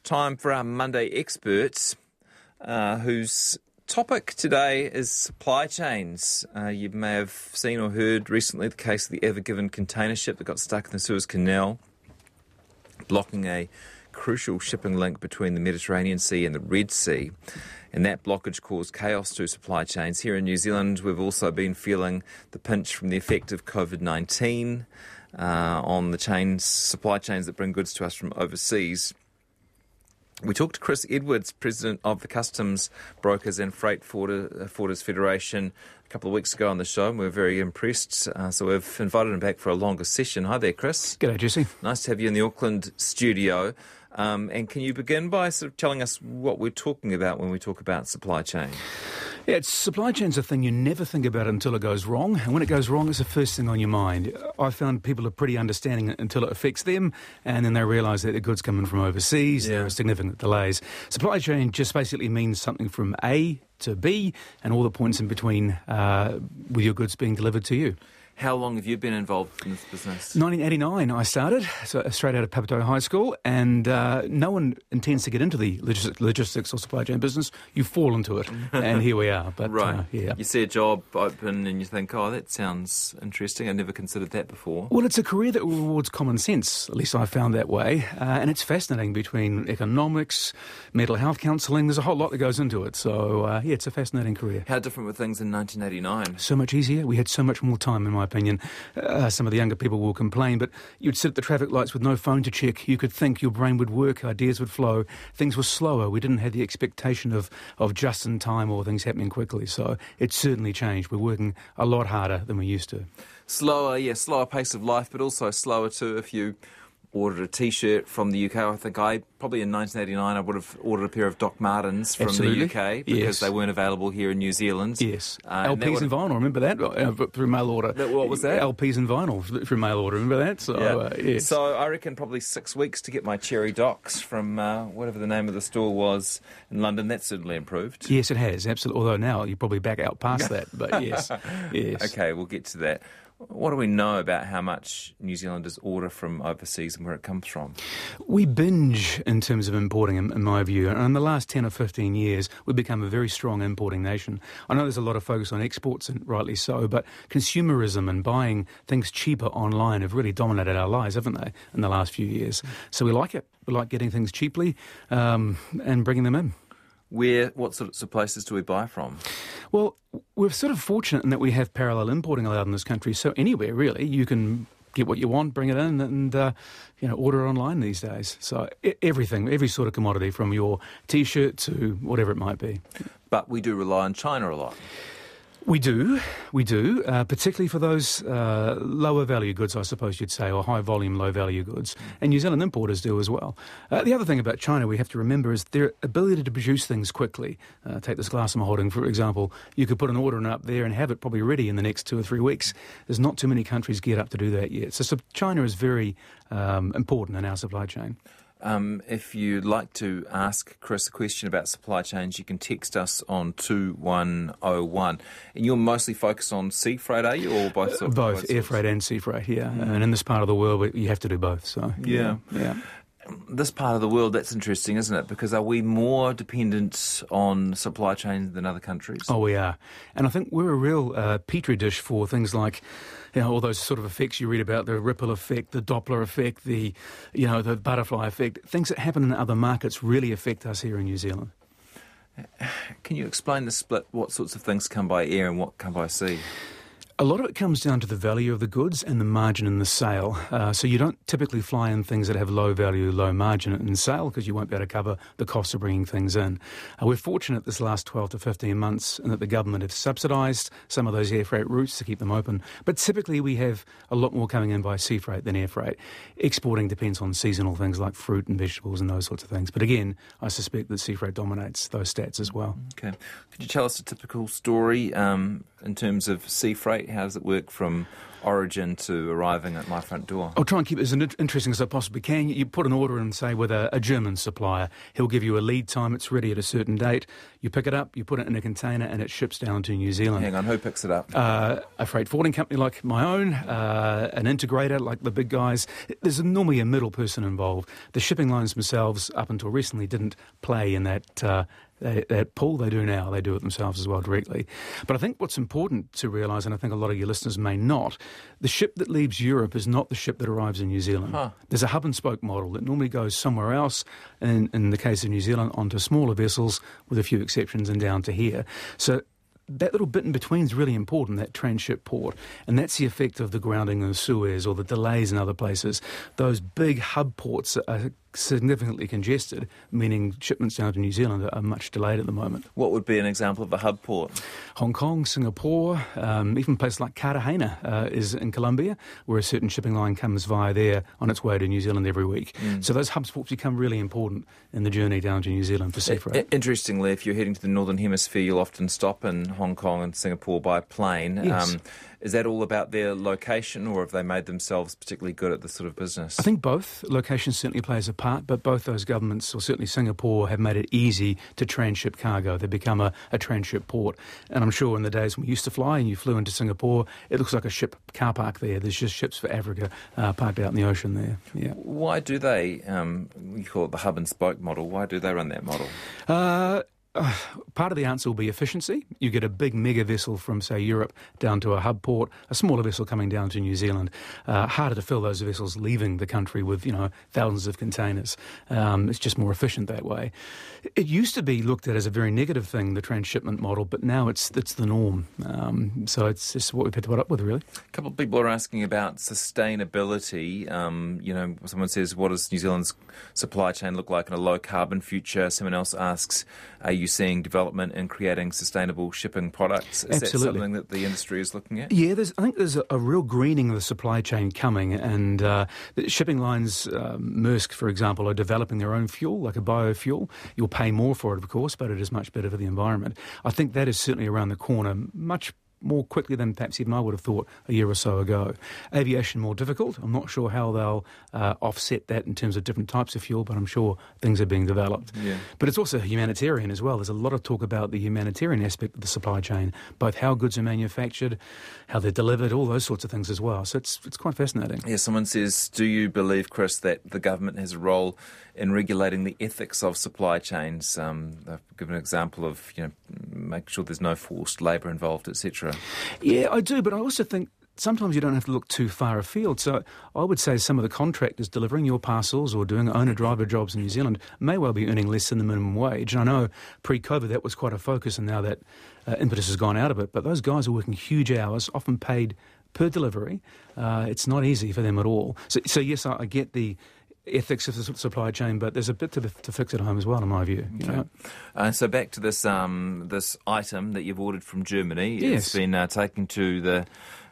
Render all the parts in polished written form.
Time for our Monday Experts, whose topic today is supply chains. You may have seen or heard recently the case of the Ever Given container ship that got stuck in the Suez Canal, blocking a crucial shipping link between the Mediterranean Sea and the Red Sea. And that blockage caused chaos to supply chains. Here in New Zealand, we've also been feeling the pinch from the effect of COVID-19 on the supply chains that bring goods to us from overseas. We talked to Chris Edwards, President of the Customs Brokers and Freight Forwarders Federation, a couple of weeks ago on the show, and we were very impressed. So we've invited him back for a longer session. Hi there, Chris. G'day, Jesse. Nice to have you in the Auckland studio. And can you begin by sort of telling us what we're talking about when we talk about supply chain? Yeah, supply chain's a thing you never think about until it goes wrong. And when it goes wrong, it's the first thing on your mind. I found people are pretty understanding until it affects them, and then they realise that the goods coming from overseas, there are significant delays. Supply chain just basically means something from A to B and all the points in between with your goods being delivered to you. How long have you been involved in this business? 1989 I started, so straight out of Papatoetoe High School, and no one intends to get into the logistics or supply chain business. You fall into it, and here we are. But, right. Yeah. You see a job open and you think, oh, that sounds interesting. I never considered that before. Well, it's a career that rewards common sense, at least I found that way, and it's fascinating between economics, mental health counselling. There's a whole lot that goes into it, so it's a fascinating career. How different were things in 1989? So much easier. We had so much more time, in my opinion. Some of the younger people will complain, but you'd sit at the traffic lights with no phone to check. You could think, your brain would work, ideas would flow. Things were slower. We didn't have the expectation of just in time or things happening quickly. So it's certainly changed. We're working a lot harder than we used to. Slower pace of life, but also slower too if you ordered a T-shirt from the UK. I think probably in 1989 I would have ordered a pair of Doc Martens from Absolutely. the UK because they weren't available here in New Zealand. Yes. LPs and vinyl, remember that? Through mail order. What was that? LPs and vinyl through mail order, remember that? So, yes. So I reckon probably 6 weeks to get my Cherry Docs from whatever the name of the store was in London. That's certainly improved. Yes, it has, absolutely. Although now you're probably back out past that, but yes. Okay, we'll get to that. What do we know about how much New Zealanders order from overseas and where it comes from? We binge in terms of importing, in my view. And in the last 10 or 15 years, we've become a very strong importing nation. I know there's a lot of focus on exports, and rightly so, but consumerism and buying things cheaper online have really dominated our lives, haven't they, in the last few years? So we like it. We like getting things cheaply and bringing them in. What sorts of places do we buy from? Well, we're sort of fortunate in that we have parallel importing allowed in this country. So anywhere, really, you can get what you want, bring it in, and order it online these days. So everything, every sort of commodity, from your T-shirt to whatever it might be. But we do rely on China a lot. We do, particularly for those lower value goods, I suppose you'd say, or high volume, low value goods. And New Zealand importers do as well. The other thing about China we have to remember is their ability to produce things quickly. Take this glass I'm holding, for example. You could put an order in up there and have it probably ready in the next 2 or 3 weeks. There's not too many countries geared up to do that yet. So China is very important in our supply chain. If you'd like to ask Chris a question about supply chains, you can text us on 2101. And you're mostly focused on sea freight, are you, or both? Both air freight and sea freight, yeah. And in this part of the world, you have to do both. So yeah. This part of the world, that's interesting, isn't it? Because are we more dependent on supply chains than other countries? Oh, we are. And I think we're a real petri dish for things like, all those sort of effects you read about, the ripple effect, the Doppler effect, the butterfly effect. Things that happen in other markets really affect us here in New Zealand. Can you explain the split? What sorts of things come by air and what come by sea? A lot of it comes down to the value of the goods and the margin in the sale. So you don't typically fly in things that have low value, low margin in sale because you won't be able to cover the cost of bringing things in. We're fortunate this last 12 to 15 months in that the government have subsidised some of those air freight routes to keep them open. But typically we have a lot more coming in by sea freight than air freight. Exporting depends on seasonal things like fruit and vegetables and those sorts of things. But again, I suspect that sea freight dominates those stats as well. Okay. Could you tell us a typical story in terms of sea freight How does it work from origin to arriving at my front door? I'll try and keep it as interesting as I possibly can. You put an order in, say, with a German supplier. He'll give you a lead time. It's ready at a certain date. You pick it up, you put it in a container, and it ships down to New Zealand. Hang on, who picks it up? A freight forwarding company like my own, an integrator like the big guys. There's normally a middle person involved. The shipping lines themselves, up until recently, didn't play in that pool. They do now. They do it themselves as well directly. But I think what's important to realise, and I think a lot of your listeners may not, the ship that leaves Europe is not the ship that arrives in New Zealand. There's a hub and spoke model that normally goes somewhere else, and in the case of New Zealand, onto smaller vessels, with a few exceptions, and down to here. So that little bit in between is really important, that transship port. And that's the effect of the grounding in Suez or the delays in other places. Those big hub ports are significantly congested, meaning shipments down to New Zealand are much delayed at the moment. What would be an example of a hub port? Hong Kong, Singapore, even places like Cartagena is in Colombia, where a certain shipping line comes via there on its way to New Zealand every week. So those hub ports become really important in the journey down to New Zealand for sea freight. Interestingly, if you're heading to the Northern Hemisphere, you'll often stop in Hong Kong and Singapore by plane. Yes. Is that all about their location, or have they made themselves particularly good at this sort of business? I think both. Location certainly plays a part, but both those governments, or certainly Singapore, have made it easy to transship cargo. They've become a transship port. And I'm sure in the days when we used to fly and you flew into Singapore, it looks like a ship car park there. There's just ships for Africa parked out in the ocean there. Yeah. Why do they, we call it the hub and spoke model, why do they run that model? Part of the answer will be efficiency. You get a big mega vessel from, say, Europe down to a hub port, a smaller vessel coming down to New Zealand. Harder to fill those vessels leaving the country with, thousands of containers. It's just more efficient that way. It used to be looked at as a very negative thing, the transshipment model, but now it's the norm. So it's just what we've had to put up with, really. A couple of people are asking about sustainability. Someone says, what does New Zealand's supply chain look like in a low-carbon future? Someone else asks, are you seeing development in creating sustainable shipping products? Is Absolutely. that something that the industry is looking at? Yeah, I think there's a real greening of the supply chain coming, and the shipping lines, Maersk, for example, are developing their own fuel, like a biofuel. You'll pay more for it, of course, but it is much better for the environment. I think that is certainly around the corner, much more quickly than perhaps even I would have thought a year or so ago. Aviation more difficult. I'm not sure how they'll offset that in terms of different types of fuel, but I'm sure things are being developed. Yeah. But it's also humanitarian as well. There's a lot of talk about the humanitarian aspect of the supply chain, both how goods are manufactured, how they're delivered, all those sorts of things as well. So it's quite fascinating. Yeah, someone says, do you believe, Chris, that the government has a role in regulating the ethics of supply chains? They've given an example of, make sure there's no forced labour involved, etc. Yeah, I do, but I also think sometimes you don't have to look too far afield. So I would say some of the contractors delivering your parcels or doing owner-driver jobs in New Zealand may well be earning less than the minimum wage. And I know pre-COVID that was quite a focus, and now that impetus has gone out of it. But those guys are working huge hours, often paid per delivery. It's not easy for them at all. So yes, I get the ethics of the supply chain, but there's a bit to fix at home as well, in my view. So back to this this item that you've ordered from Germany. Yes. It's been taken to the,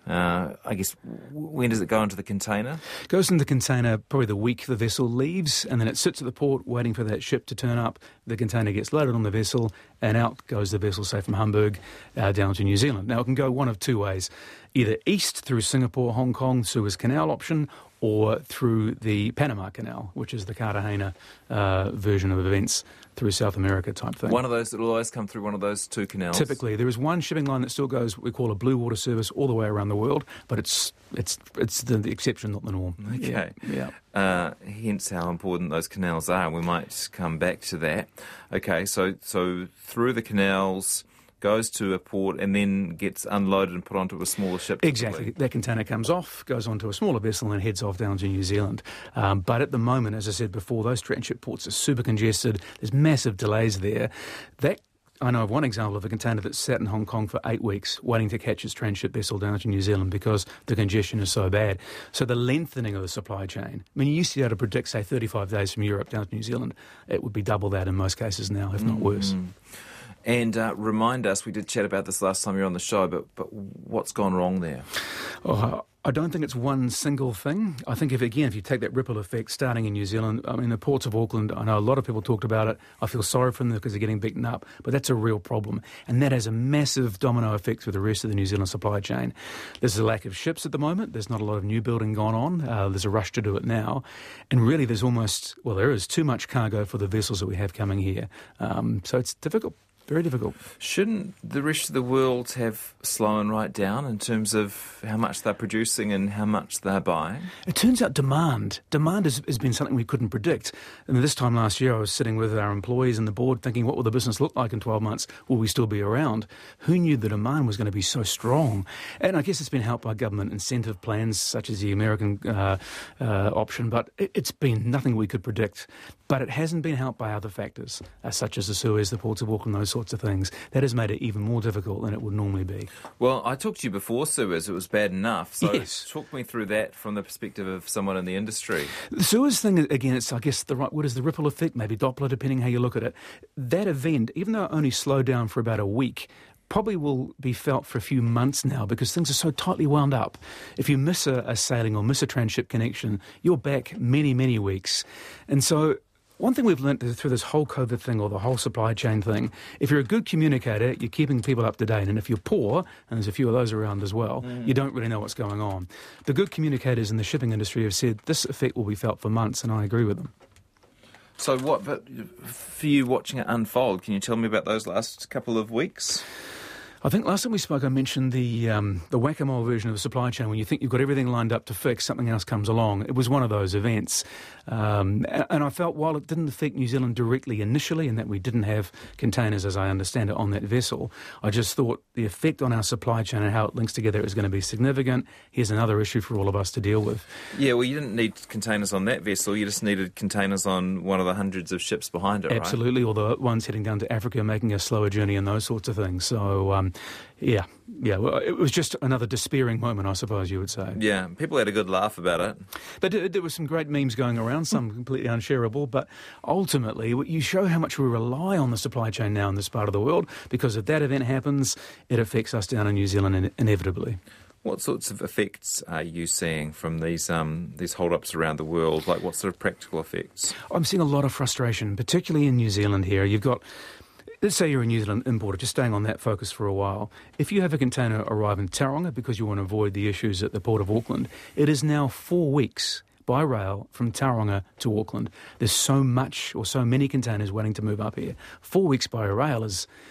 I guess, when does it go into the container? It goes into the container probably the week the vessel leaves, and then it sits at the port waiting for that ship to turn up. The container gets loaded on the vessel, and out goes the vessel, say from Hamburg down to New Zealand. Now, it can go one of two ways, either east through Singapore, Hong Kong, Suez Canal option, or through the Panama Canal, which is the Cartagena version of events through South America type thing. One of those that will always come through one of those two canals? Typically. There is one shipping line that still goes, we call a blue water service, all the way around the world, but it's the exception, not the norm. Okay. Yeah. Hence how important those canals are. We might come back to that. Okay, so through the canals, goes to a port and then gets unloaded and put onto a smaller ship. Exactly. That container comes off, goes onto a smaller vessel and heads off down to New Zealand. But at the moment, as I said before, those transship ports are super congested. There's massive delays there. I know of one example of a container that sat in Hong Kong for 8 weeks waiting to catch its transship vessel down to New Zealand because the congestion is so bad. So the lengthening of the supply chain, you used to be able to predict, say, 35 days from Europe down to New Zealand. It would be double that in most cases now, if not worse. And remind us, we did chat about this last time you were on the show, but what's gone wrong there? I don't think it's one single thing. I think if you take that ripple effect starting in New Zealand, I mean, the ports of Auckland, I know a lot of people talked about it. I feel sorry for them because they're getting beaten up, but that's a real problem. And that has a massive domino effect through the rest of the New Zealand supply chain. There's a lack of ships at the moment. There's not a lot of new building going on. There's a rush to do it now. And really there is too much cargo for the vessels that we have coming here. So it's difficult. Very difficult. Shouldn't the rest of the world have slowing right down in terms of how much they're producing and how much they're buying? It turns out demand has been something we couldn't predict. And this time last year I was sitting with our employees and the board thinking, what will the business look like in 12 months? Will we still be around? Who knew the demand was going to be so strong? And I guess it's been helped by government incentive plans such as the American option, but it's been nothing we could predict. But it hasn't been helped by other factors, such as the Suez, the ports of Auckland, those sorts of things. That has made it even more difficult than it would normally be. Well, I talked to you before, Suez. It was bad enough. So yes. Talk me through that from the perspective of someone in the industry. The Suez thing, again, it's, I guess, the right word is the ripple effect, maybe Doppler, depending how you look at it. That event, even though it only slowed down for about a week, probably will be felt for a few months now because things are so tightly wound up. If you miss a sailing or miss a transship connection, you're back many, many weeks. And so one thing we've learnt through this whole COVID thing or the whole supply chain thing, if you're a good communicator, you're keeping people up to date. And if you're poor, and there's a few of those around as well, you don't really know what's going on. The good communicators in the shipping industry have said this effect will be felt for months, and I agree with them. So but for you watching it unfold, can you tell me about those last couple of weeks? I think last time we spoke, I mentioned the whack-a-mole version of the supply chain. When you think you've got everything lined up to fix, something else comes along. It was one of those events. And I felt while it didn't affect New Zealand directly initially, and that we didn't have containers, as I understand it, on that vessel, I just thought the effect on our supply chain and how it links together is going to be significant. Here's another issue for all of us to deal with. Yeah, well, you didn't need containers on that vessel. You just needed containers on one of the hundreds of ships behind it, Absolutely, right? or the ones heading down to Africa, making a slower journey and those sorts of things. So, yeah. Well, it was just another despairing moment, I suppose you would say. Yeah, people had a good laugh about it. There were some great memes going around, some completely unshareable, but ultimately you show how much we rely on the supply chain now in this part of the world, because if that event happens, it affects us down in New Zealand inevitably. What sorts of effects are you seeing from these hold-ups around the world? Like what sort of practical effects? I'm seeing a lot of frustration, particularly in New Zealand here. You've got... Let's say you're a New Zealand importer, just staying on that focus for a while. If you have a container arrive in Tauranga because you want to avoid the issues at the Port of Auckland, it is now 4 weeks by rail from Tauranga to Auckland. There's so much or so many containers waiting to move up here. 4 weeks by rail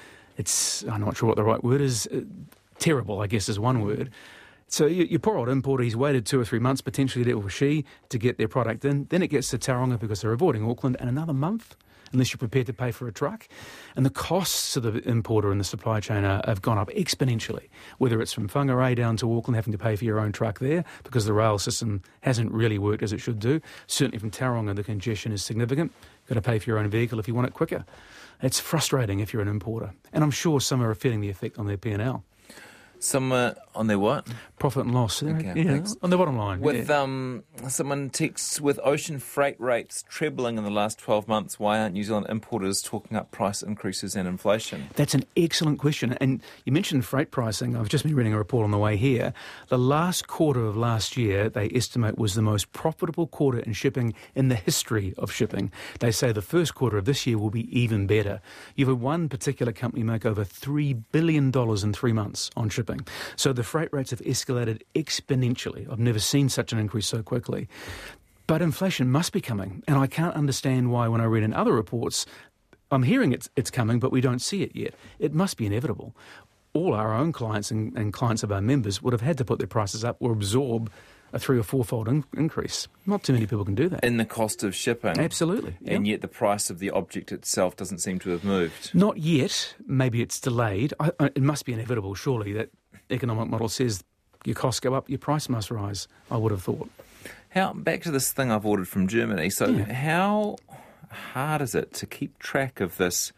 I'm not sure what the right word is, terrible, I guess is one word. So your poor old importer, he's waited 2 or 3 months, potentially he or she, to get their product in. Then it gets to Tauranga because they're avoiding Auckland, and another month, unless you're prepared to pay for a truck. And the costs to the importer and the supply chain have gone up exponentially, whether it's from Whangarei down to Auckland, having to pay for your own truck there because the rail system hasn't really worked as it should do. Certainly from Tauranga, the congestion is significant. You've got to pay for your own vehicle if you want it quicker. It's frustrating if you're an importer. And I'm sure some are feeling the effect on their P&L. Some on their what? Profit and loss. Okay, yeah, thanks. on the bottom line. With someone texts, with ocean freight rates trebling in the last 12 months, why aren't New Zealand importers talking up price increases and inflation? That's an excellent question. And you mentioned freight pricing. I've just been reading a report on the way here. The last quarter of last year, they estimate, was the most profitable quarter in shipping in the history of shipping. They say the first quarter of this year will be even better. You've had one particular company make over $3 billion in 3 months on shipping. So the freight rates have escalated exponentially. I've never seen such an increase so quickly. But inflation must be coming, and I can't understand why when I read in other reports, I'm hearing it's coming, but we don't see it yet. It must be inevitable. All our own clients and clients of our members would have had to put their prices up or absorb a 3 or 4-fold increase. Not too many people can do that. In the cost of shipping. Absolutely. And yet the price of the object itself doesn't seem to have moved. Not yet. Maybe it's delayed. It must be inevitable, surely. That economic model says your costs go up, your price must rise, I would have thought. Back to this thing I've ordered from Germany. So how hard is it to keep track of this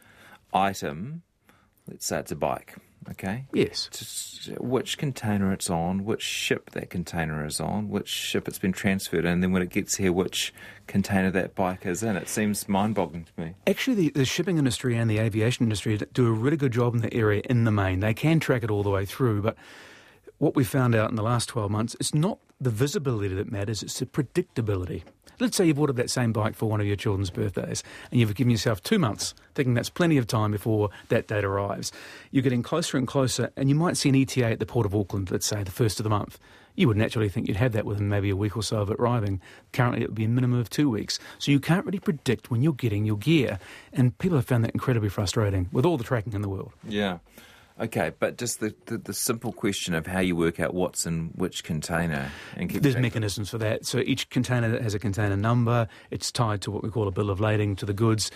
item? Let's say it's a bike. Okay? Yes. Which container it's on, which ship that container is on, which ship it's been transferred in, and then when it gets here, which container that bike is in. It seems mind-boggling to me. Actually, the shipping industry and the aviation industry do a really good job in the area in the main. They can track it all the way through, but what we found out in the last 12 months, it's not the visibility that matters, it's the predictability. Let's say you've ordered that same bike for one of your children's birthdays and you've given yourself 2 months, thinking that's plenty of time before that date arrives. You're getting closer and closer, and you might see an ETA at the Port of Auckland, let's say, the first of the month. You would naturally think you'd have that within maybe a week or so of it arriving. Currently, it would be a minimum of 2 weeks. So you can't really predict when you're getting your gear. And people have found that incredibly frustrating with all the tracking in the world. Yeah. Okay, but just the simple question of how you work out what's in which container. And there's mechanisms for that. So each container has a container number. It's tied to what we call a bill of lading to the goods.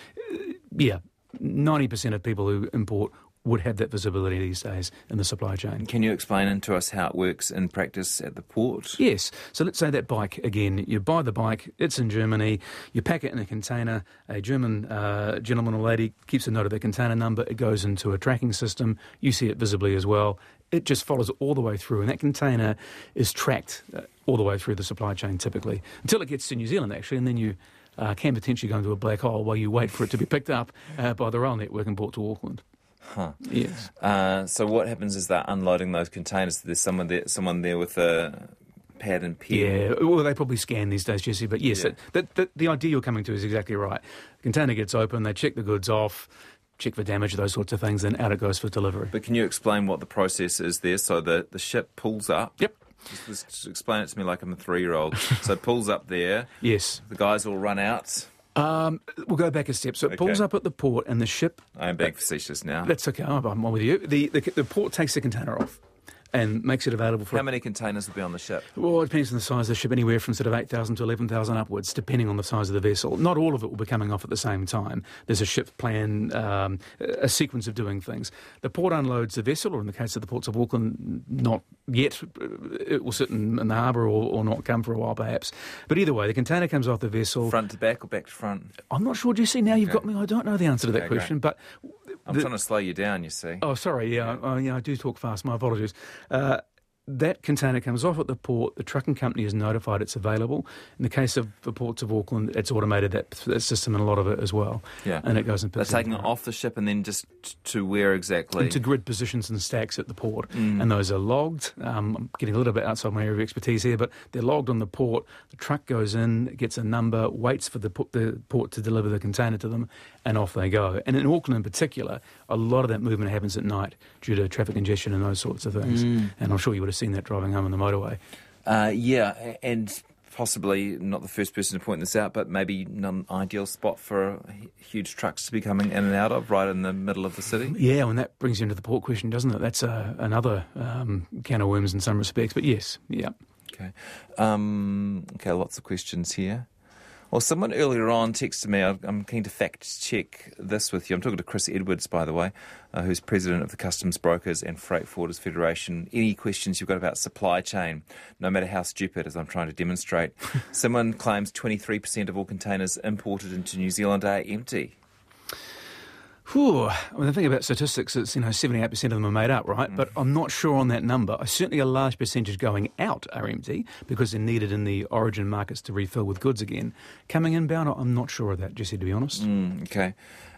90% of people who import would have that visibility these days in the supply chain. Can you explain to us how it works in practice at the port? Yes. So let's say that bike, again, you buy the bike, it's in Germany, you pack it in a container, a German gentleman or lady keeps a note of the container number, it goes into a tracking system, you see it visibly as well, it just follows all the way through, and that container is tracked all the way through the supply chain typically, until it gets to New Zealand actually, and then you can potentially go into a black hole while you wait for it to be picked up by the rail network and brought to Auckland. Huh. Yes. So what happens is they're unloading those containers. There's someone there with a pad and pen. Yeah, well, they probably scan these days, Jesse, but yes, the idea you're coming to is exactly right. The container gets open, they check the goods off, check for damage, those sorts of things, and out it goes for delivery. But can you explain what the process is there? So the ship pulls up. Yep. Just explain it to me like I'm a 3-year-old. So it pulls up there. Yes. The guys all run out. We'll go back a step. So it pulls up at the port and the ship... I am being facetious now. That's okay, I'm with you. The port takes the container off and makes it available for... How many containers will be on the ship? Well, it depends on the size of the ship, anywhere from sort of 8,000 to 11,000 upwards, depending on the size of the vessel. Not all of it will be coming off at the same time. There's a ship plan, a sequence of doing things. The port unloads the vessel, or in the case of the ports of Auckland, not yet. It will sit in the harbour or not come for a while, perhaps. But either way, the container comes off the vessel. Front to back or back to front? I'm not sure, Jesse. Now you've got me. I don't know the answer to that question, great. But... I'm trying to slow you down, you see. Oh, sorry, I do talk fast, my apologies. That container comes off at the port, the trucking company is notified it's available. In the case of the ports of Auckland, it's automated, that system, and a lot of it as well. Yeah. And it goes and picks They're taking it off the ship and then just to where exactly? Into grid positions and stacks at the port. And those are logged. I'm getting a little bit outside my area of expertise here, but they're logged on the port. The truck goes in, gets a number, waits for the port to deliver the container to them, and off they go. And in Auckland in particular, a lot of that movement happens at night due to traffic congestion and those sorts of things. And I'm sure you would have seen that driving home on the motorway. Yeah, and possibly not the first person to point this out, but maybe not an ideal spot for huge trucks to be coming in and out of, right in the middle of the city. Yeah, and that brings you into the port question, doesn't it? That's another can of worms in some respects, but yes, yeah. Okay, lots of questions here. Well, someone earlier on texted me, I'm keen to fact-check this with you. I'm talking to Chris Edwards, by the way, who's president of the Customs Brokers and Freight Forwarders Federation. Any questions you've got about supply chain, no matter how stupid, as I'm trying to demonstrate. Someone claims 23% of all containers imported into New Zealand are empty. When I think about statistics, it's 78% of them are made up, right? But I'm not sure on that number. Certainly a large percentage going out are empty because they're needed in the origin markets to refill with goods again. Coming inbound, I'm not sure of that, Jesse, to be honest. Okay.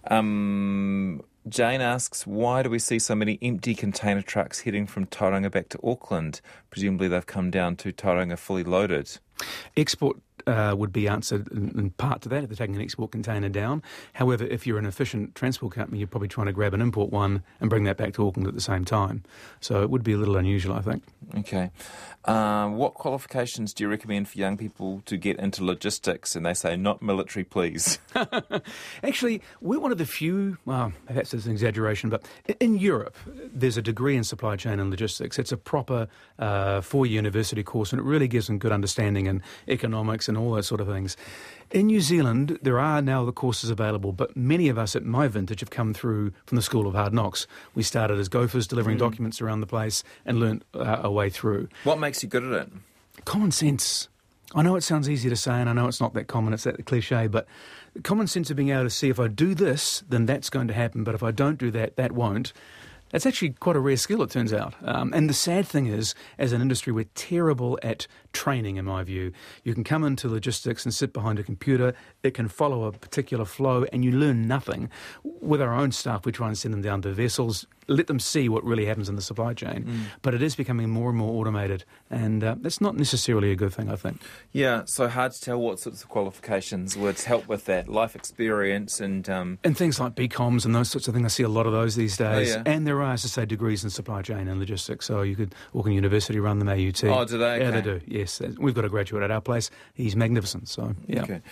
Jane asks, why do we see so many empty container trucks heading from Tauranga back to Auckland? Presumably they've come down to Tauranga fully loaded. Export would be answered in part to that if they're taking an export container down. However, if you're an efficient transport company, you're probably trying to grab an import one and bring that back to Auckland at the same time. So it would be a little unusual, I think. Okay. What qualifications do you recommend for young people to get into logistics? And they say, not military, please. Actually, we're one of the few, well, perhaps it's an exaggeration, but in Europe, there's a degree in supply chain and logistics. It's a proper 4-year university course, and it really gives them good understanding in economics and all those sort of things. In New Zealand, there are now the courses available, but many of us at my vintage have come through from the School of Hard Knocks. We started as gophers delivering documents around the place and learnt our way through. What makes you good at it? Common sense. I know it sounds easy to say, and I know it's not that common, it's that cliche, but common sense of being able to see if I do this, then that's going to happen, but if I don't do that, that won't. That's actually quite a rare skill, it turns out. And the sad thing is, as an industry, we're terrible at training, in my view. You can come into logistics and sit behind a computer, it can follow a particular flow, and you learn nothing. With our own staff, we try and send them down to vessels, let them see what really happens in the supply chain. But it is becoming more and more automated, and that's not necessarily a good thing, I think. Yeah, so hard to tell what sorts of qualifications would help with that, life experience and things like BComs and those sorts of things. I see a lot of those these days. Oh, yeah. And there are, as I say, degrees in supply chain and logistics. So you could, Auckland University run them, AUT. Oh, do they? Yeah, Okay. they do, yes. We've got a graduate at our place. He's magnificent, so, yeah. Okay.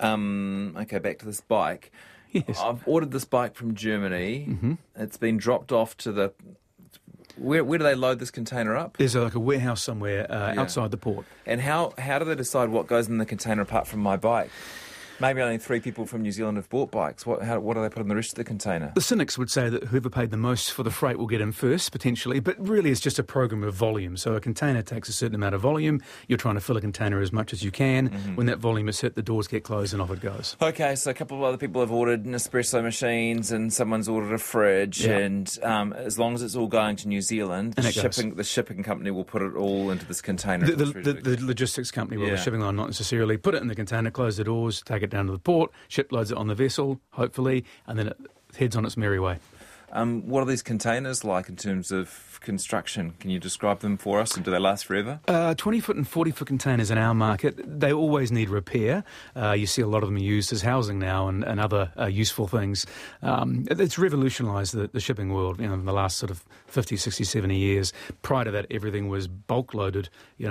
Okay, back to this bike. Yes. I've ordered this bike from Germany. It's been dropped off to the... Where do they load this container up? There's like a warehouse somewhere outside the port. And how do they decide what goes in the container apart from my bike? Maybe only 3 people from New Zealand have bought bikes. What do they put in the rest of the container? The cynics would say that whoever paid the most for the freight will get in first, potentially, but really it's just a program of volume. So a container takes a certain amount of volume. You're trying to fill a container as much as you can. When that volume is hit, the doors get closed and off it goes. Okay, so a couple of other people have ordered Nespresso machines and someone's ordered a fridge, and as long as it's all going to New Zealand, the shipping company will put it all into this container. The logistics company will, the shipping line, not necessarily. Put it in the container, close the doors, take it down to the port, ship loads it on the vessel, hopefully, and then it heads on its merry way. What are these containers like in terms of construction? Can you describe them for us, and do they last forever? 20-foot and 40-foot containers in our market, they always need repair. You see a lot of them used as housing now and other useful things. It's revolutionised the shipping world, in the last sort of 50, 60, 70 years. Prior to that, everything was bulk loaded,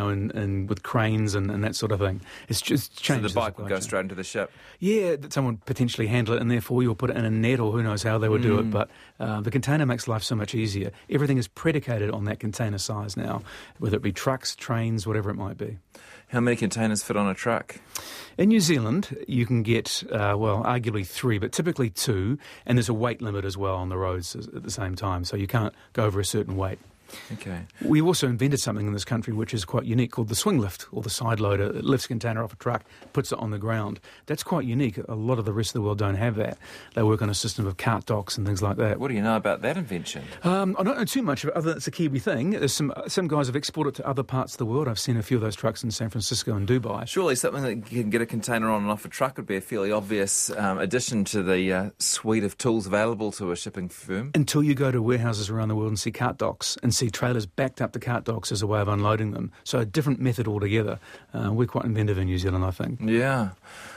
and with cranes and that sort of thing. It's just changed. So the bike would go straight into the ship? Yeah, that someone would potentially handle it in there for you or put it in a net, or who knows how they would do it, but the container makes life so much easier. Everything is predicated on that container size now, whether it be trucks, trains, whatever it might be. How many containers fit on a truck? In New Zealand, you can get, arguably 3, but typically 2, and there's a weight limit as well on the roads at the same time, so you can't go over a certain weight. Okay. We also invented something in this country which is quite unique called the swing lift, or the side loader. It lifts a container off a truck, puts it on the ground. That's quite unique. A lot of the rest of the world don't have that. They work on a system of cart docks and things like that. What do you know about that invention? I don't know too much, other than it's a Kiwi thing. There's some guys have exported it to other parts of the world. I've seen a few of those trucks in San Francisco and Dubai. Surely something that you can get a container on and off a truck would be a fairly obvious addition to the suite of tools available to a shipping firm. Until you go to warehouses around the world and see cart docks and see trailers backed up to cart docks as a way of unloading them. So a different method altogether. We're quite inventive in New Zealand, I think. Yeah.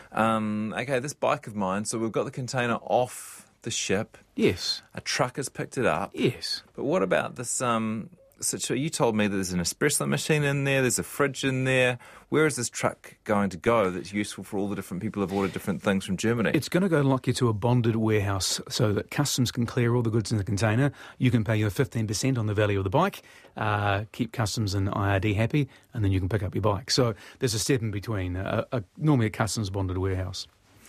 Okay, this bike of mine, so we've got the container off the ship. Yes. A truck has picked it up. Yes. But what about this... So you told me that there's an espresso machine in there's a fridge in there. Where is this truck going to go that's useful for all the different people who've ordered different things from Germany? It's going to go lock you to a bonded warehouse so that customs can clear all the goods in the container. You can pay your 15% on the value of the bike, keep customs and IRD happy, and then you can pick up your bike. So there's a step in between, normally a customs bonded warehouse.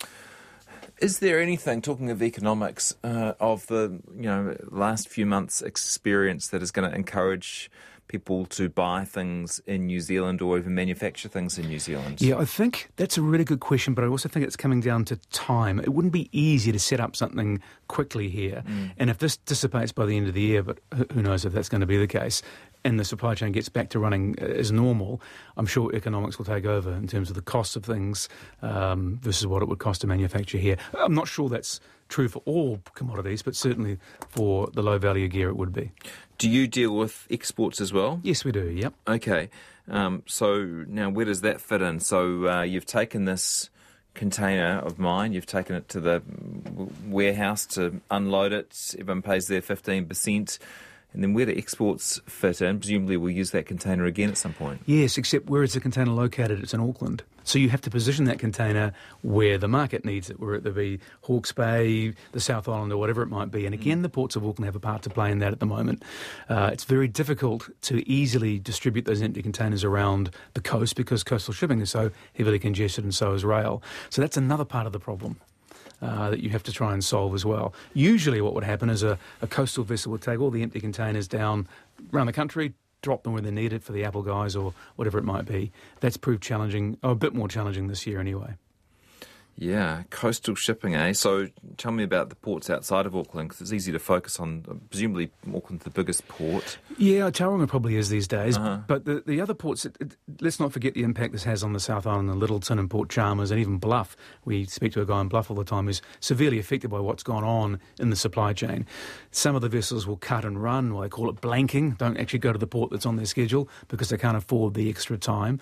Is there anything, talking of economics, of the last few months' experience that is going to encourage people to buy things in New Zealand or even manufacture things in New Zealand? Yeah, I think that's a really good question, but I also think it's coming down to time. It wouldn't be easy to set up something quickly here. And if this dissipates by the end of the year, but who knows if that's going to be the case, and the supply chain gets back to running as normal, I'm sure economics will take over in terms of the cost of things versus what it would cost to manufacture here. I'm not sure that's true for all commodities, but certainly for the low-value gear it would be. Do you deal with exports as well? Yes, we do, yep. Okay. So now where does that fit in? So you've taken this container of mine, you've taken it to the warehouse to unload it, everyone pays their 15%. And then where do exports fit in? Presumably we'll use that container again at some point. Yes, except where is the container located? It's in Auckland. So you have to position that container where the market needs it, where it be Hawke's Bay, the South Island, or whatever it might be. And again, the ports of Auckland have a part to play in that at the moment. It's very difficult to easily distribute those empty containers around the coast because coastal shipping is so heavily congested, and so is rail. So that's another part of the problem that you have to try and solve as well. Usually what would happen is a coastal vessel would take all the empty containers down around the country, drop them where they're needed for the Apple guys or whatever it might be. That's proved challenging, or a bit more challenging this year anyway. Yeah, coastal shipping, eh? So tell me about the ports outside of Auckland, because it's easy to focus on, presumably Auckland's the biggest port. Yeah, Tauranga probably is these days. But the other ports, let's not forget the impact this has on the South Island, and Littleton and Port Chalmers and even Bluff. We speak to a guy in Bluff all the time who's severely affected by what's gone on in the supply chain. Some of the vessels will cut and run, or they call it blanking, don't actually go to the port that's on their schedule because they can't afford the extra time.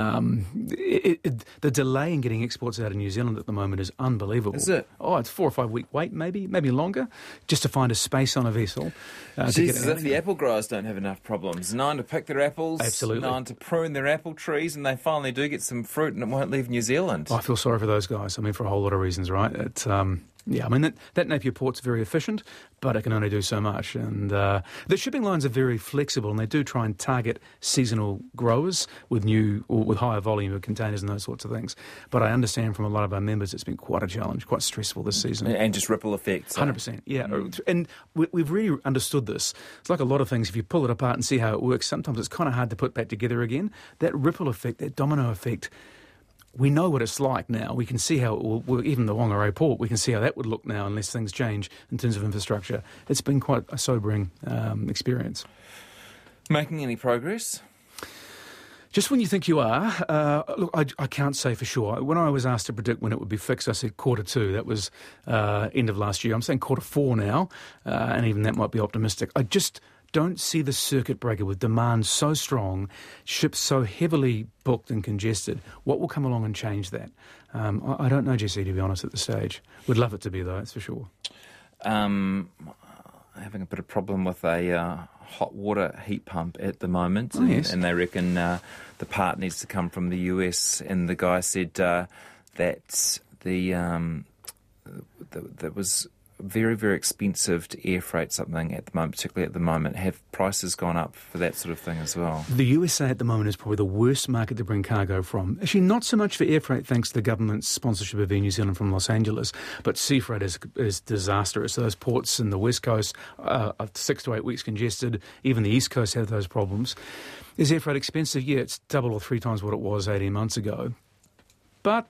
The delay in getting exports out of New Zealand at the moment is unbelievable. Is it? Oh, it's 4 or 5 week wait, maybe longer, just to find a space on a vessel. Jesus, if the apple growers don't have enough problems. 9 to pick their apples, Absolutely. 9 to prune their apple trees, and they finally do get some fruit and it won't leave New Zealand. I feel sorry for those guys. I mean, for a whole lot of reasons, right? Yeah, I mean, that Napier port's very efficient, but it can only do so much. And the shipping lines are very flexible, and they do try and target seasonal growers with higher volume of containers and those sorts of things. But I understand from a lot of our members it's been quite a challenge, quite stressful this season. And just ripple effects. 100%, yeah. And we've really understood this. It's like a lot of things, if you pull it apart and see how it works, sometimes it's kind of hard to put back together again. That ripple effect, that domino effect, we know what it's like now. We can see how it will work. Even the Whangarei port, we can see how that would look now unless things change in terms of infrastructure. It's been quite a sobering experience. Making any progress? Just when you think you are, look, I can't say for sure. When I was asked to predict when it would be fixed, I said Q2. That was end of last year. I'm saying Q4 now, and even that might be optimistic. I just don't see the circuit breaker with demand so strong, ships so heavily booked and congested. What will come along and change that? I don't know, Jesse, to be honest, at this stage. Would love it to be, though, that's for sure. Having a bit of problem with a hot water heat pump at the moment. Oh, yes. And they reckon the part needs to come from the US. And the guy said that that was very, very expensive to air freight something at the moment, particularly at the moment. Have prices gone up for that sort of thing as well? The USA at the moment is probably the worst market to bring cargo from. Actually, not so much for air freight, thanks to the government's sponsorship of Air New Zealand from Los Angeles, but sea freight is disastrous. Those ports in the West Coast are 6 to 8 weeks congested. Even the East Coast have those problems. Is air freight expensive? Yeah, it's double or 3 times what it was 18 months ago. But,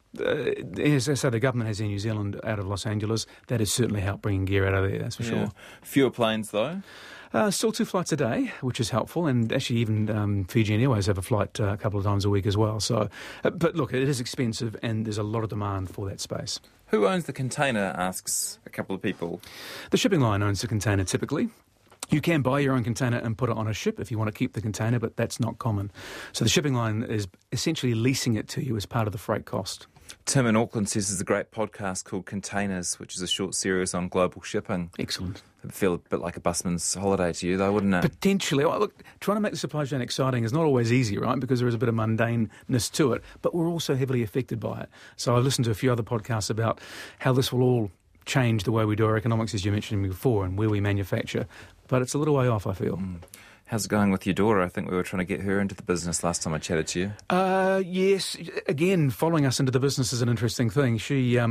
as I say, the government has Air New Zealand out of Los Angeles. That has certainly helped bringing gear out of there, that's for sure. Fewer planes, though? Still 2 flights a day, which is helpful. And actually even Fijian Airways have a flight a couple of times a week as well. So, but look, it is expensive and there's a lot of demand for that space. Who owns the container, asks a couple of people. The shipping line owns the container typically. You can buy your own container and put it on a ship if you want to keep the container, but that's not common. So the shipping line is essentially leasing it to you as part of the freight cost. Tim in Auckland says there's a great podcast called Containers, which is a short series on global shipping. Excellent. It'd feel a bit like a busman's holiday to you, though, wouldn't it? Potentially. Well, look, trying to make the supply chain exciting is not always easy, right? Because there is a bit of mundaneness to it, but we're also heavily affected by it. So I've listened to a few other podcasts about how this will all change the way we do our economics, as you mentioned before, and where we manufacture. But it's a little way off, I feel. How's it going with your daughter? I think we were trying to get her into the business last time I chatted to you. Yes. Again, following us into the business is an interesting thing. She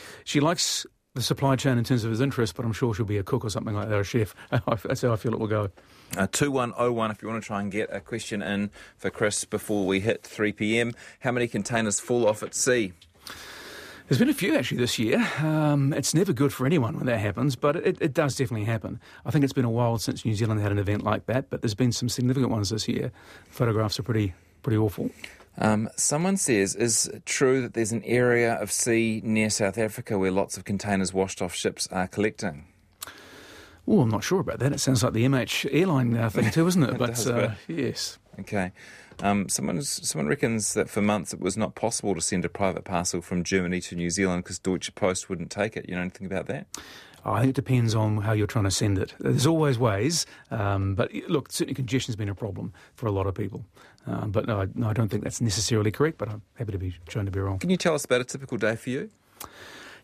likes the supply chain in terms of his interest, but I'm sure she'll be a cook or something like that, or a chef. That's how I feel it will go. 2101 if you want to try and get a question in for Chris before we hit 3 p.m. How many containers fall off at sea? There's been a few actually this year. It's never good for anyone when that happens, but it does definitely happen. I think it's been a while since New Zealand had an event like that, but there's been some significant ones this year. Photographs are pretty awful. Someone says, is it true that there's an area of sea near South Africa where lots of containers washed off ships are collecting? Oh, I'm not sure about that. It sounds like the MH airline thing too, isn't it? But yes. Okay. Someone reckons that for months it was not possible to send a private parcel from Germany to New Zealand because Deutsche Post wouldn't take it. You know anything about that? I think it depends on how you're trying to send it. There's always ways, but look, certainly congestion's been a problem for a lot of people. But no, I don't think that's necessarily correct, but I'm happy to be shown to be wrong. Can you tell us about a typical day for you?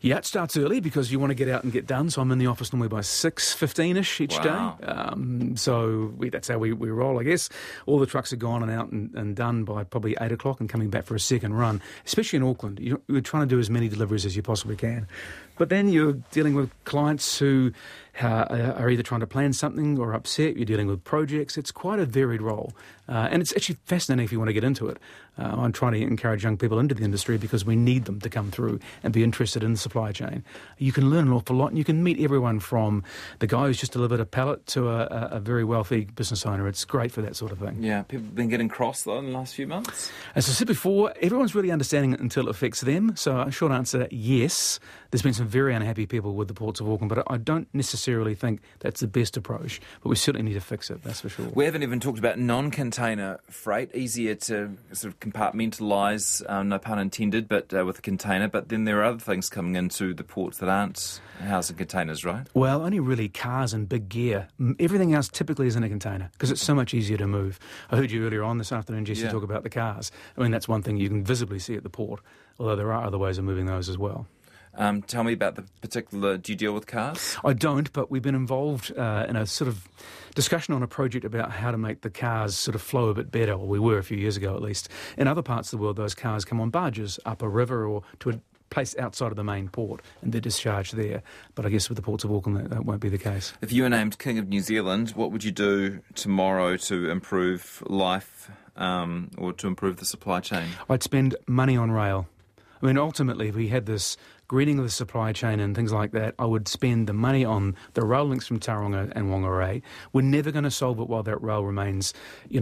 Yeah, it starts early because you want to get out and get done. So I'm in the office normally by 6:15ish each Wow. day. That's how we roll, I guess. All the trucks are gone and out and done by probably 8 o'clock and coming back for a second run, especially in Auckland. You're trying to do as many deliveries as you possibly can. But then you're dealing with clients who are either trying to plan something or upset. You're dealing with projects. It's quite a varied role. And it's actually fascinating if you want to get into it. I'm trying to encourage young people into the industry because we need them to come through and be interested in the supply chain. You can learn an awful lot, and you can meet everyone from the guy who's just delivered a pallet to a very wealthy business owner. It's great for that sort of thing. Yeah, people have been getting cross, though, in the last few months. As I said before, everyone's really understanding it until it affects them. So a short answer, yes. There's been some very unhappy people with the Ports of Auckland, but I don't necessarily think that's the best approach. But we certainly need to fix it, that's for sure. We haven't even talked about non-container freight. Easier to sort of compartmentalise, no pun intended, but with a container. But then there are other things coming into the ports that aren't housing containers, right? Well, only really cars and big gear. Everything else typically is in a container because it's so much easier to move. I heard you earlier on this afternoon, Jesse, talk about the cars. I mean, that's one thing you can visibly see at the port, although there are other ways of moving those as well. Tell me about the particular... Do you deal with cars? I don't, but we've been involved in a sort of discussion on a project about how to make the cars sort of flow a bit better, or we were a few years ago at least. In other parts of the world, those cars come on barges up a river or to a place outside of the main port and they're discharged there. But I guess with the Ports of Auckland, that won't be the case. If you were named King of New Zealand, what would you do tomorrow to improve life or to improve the supply chain? I'd spend money on rail. I mean, ultimately, if we had this greening of the supply chain and things like that, I would spend the money on the rail links from Tauranga and Whangarei. We're never going to solve it while that rail remains,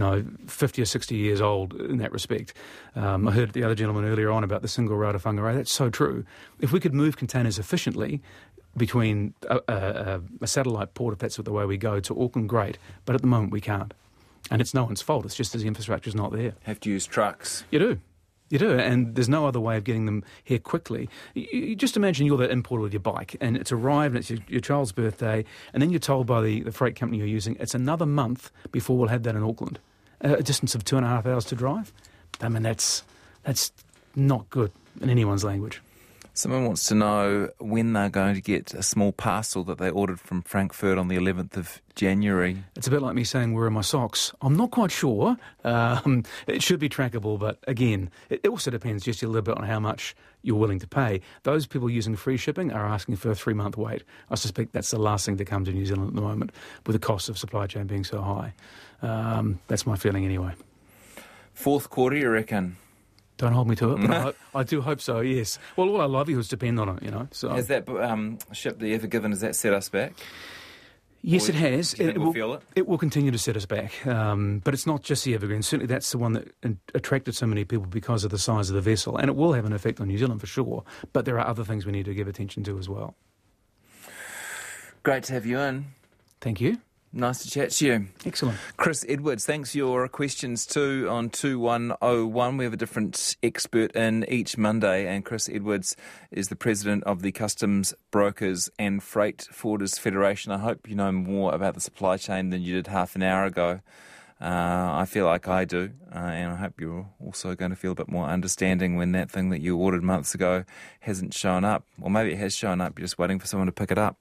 50 or 60 years old in that respect. I heard the other gentleman earlier on about the single rail to Whangarei. That's so true. If we could move containers efficiently between a satellite port, if that's the way we go, to Auckland, great. But at the moment, we can't. And it's no one's fault. It's just the infrastructure's not there. Have to use trucks. You do. You do, and there's no other way of getting them here quickly. You just imagine you're that importer with your bike, and it's arrived, and it's your child's birthday, and then you're told by the freight company you're using, it's another month before we'll have that in Auckland. A distance of 2.5 hours to drive. I mean, that's not good in anyone's language. Someone wants to know when they're going to get a small parcel that they ordered from Frankfurt on the 11th of January. It's a bit like me saying, where are my socks? I'm not quite sure. It should be trackable, but again, it also depends just a little bit on how much you're willing to pay. Those people using free shipping are asking for a 3-month wait. I suspect that's the last thing to come to New Zealand at the moment, with the cost of supply chain being so high. That's my feeling anyway. Fourth quarter, you reckon? Don't hold me to it, but I do hope so, yes. Well, all our livelihoods depend on it, So. Has that ship, the Ever Given, has that set us back? Yes, it has. Do you think we'll feel it? It will continue to set us back. But it's not just the Evergreen. Certainly that's the one that attracted so many people because of the size of the vessel. And it will have an effect on New Zealand for sure. But there are other things we need to give attention to as well. Great to have you in. Thank you. Nice to chat to you. Excellent. Chris Edwards, thanks for your questions too on 2101. We have a different expert in each Monday, and Chris Edwards is the president of the Customs Brokers and Freight Forwarders Federation. I hope you know more about the supply chain than you did half an hour ago. I feel like I do, and I hope you're also going to feel a bit more understanding when that thing that you ordered months ago hasn't shown up. Or maybe it has shown up, you're just waiting for someone to pick it up.